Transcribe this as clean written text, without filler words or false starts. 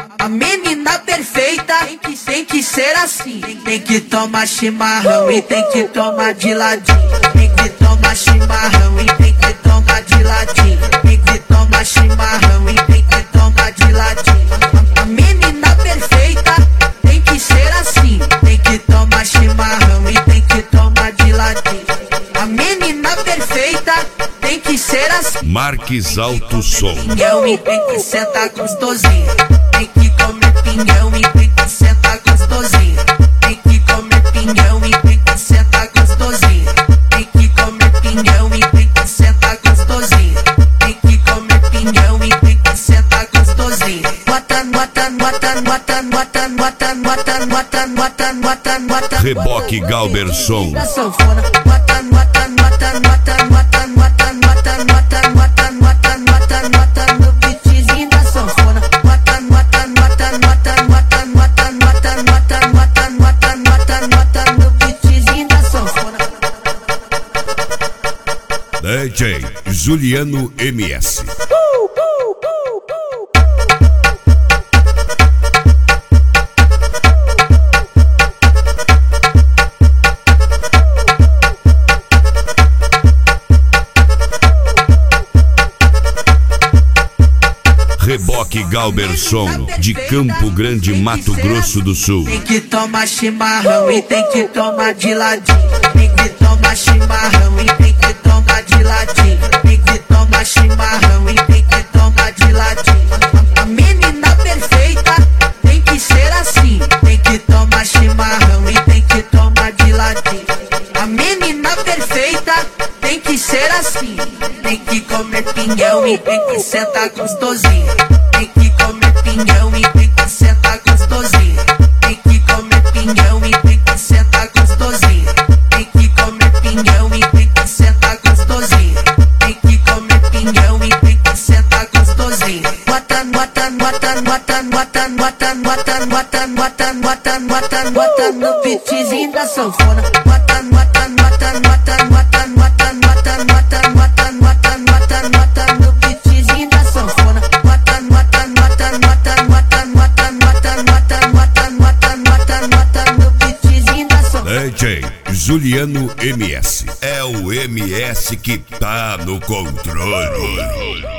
A menina perfeita tem que ser assim. Tem que tomar chimarrão e tem que tomar de ladinho. Tem que tomar chimarrão e tem que tomar de ladinho. Tem que tomar chimarrão e tem que tomar de ladinho. A menina perfeita tem que ser assim. Tem que tomar chimarrão e tem que tomar de ladinho. A menina perfeita tem que ser assim. Marques Alto Som. Pinhão e tem que sentar gostosinho. Tem que comer pinhão e tem que sentar gostosinho. Tem que comer pinhão e tem que sentar gostosinho. Tem que comer pinhão e tem que sentar gostosinho. Tem que comer pinhão e tem que sentar gostosinho. Reboque Galberson. DJ Juliano MS. Reboque Galberson, de Campo Grande, Mato Grosso do Sul. Tem que tomar chimarrão e tem que tomar de ladinho. Tem que tomar chimarrão e tem que tomar de ladinho. Tem que tomar chimarrão e tem que tomar de ladinho. A menina perfeita tem que ser assim. Tem que tomar chimarrão e tem que tomar de ladinho. A menina perfeita tem que ser assim. Tem que comer pinhão e tem que sentar gostosinho. Tem que comer pinhão e tem que sentar gostosinho. Tem que comer pinhão e tem que sentar gostosinho. Tem que comer pinhão e tem que sentar gostosinho. Tem que comer pinhão e tem que sentar gostosinho. Bota no beatzinho da sanfona. No beatzinho da sanfona. No beatzinho da sanfona. DJ Juliano MS. É o MS que tá no controle.